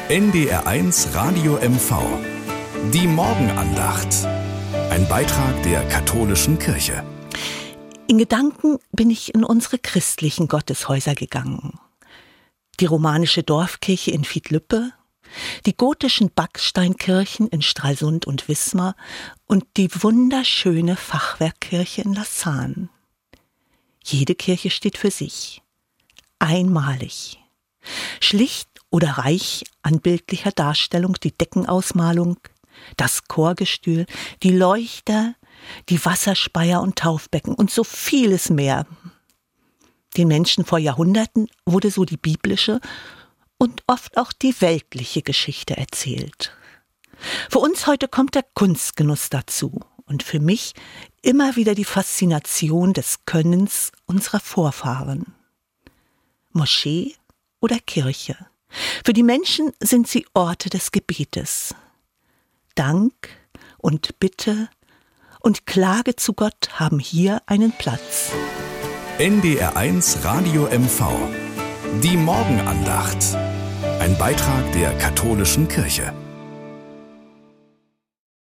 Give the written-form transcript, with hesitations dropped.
NDR1 Radio MV. Die Morgenandacht. Ein Beitrag der katholischen Kirche. In Gedanken bin ich in unsere christlichen Gotteshäuser gegangen. Die romanische Dorfkirche in Viedlüppe, die gotischen Backsteinkirchen in Stralsund und Wismar und die wunderschöne Fachwerkkirche in Lassan. Jede Kirche steht für sich, einmalig. Schlicht oder reich an bildlicher Darstellung die Deckenausmalung, das Chorgestühl, die Leuchter, die Wasserspeier und Taufbecken und so vieles mehr. Den Menschen vor Jahrhunderten wurde so die biblische und oft auch die weltliche Geschichte erzählt. Für uns heute kommt der Kunstgenuss dazu und für mich immer wieder die Faszination des Könnens unserer Vorfahren. Moschee oder Kirche. Für die Menschen sind sie Orte des Gebetes. Dank und Bitte und Klage zu Gott haben hier einen Platz. NDR1 Radio MV. Die Morgenandacht. Ein Beitrag der katholischen Kirche.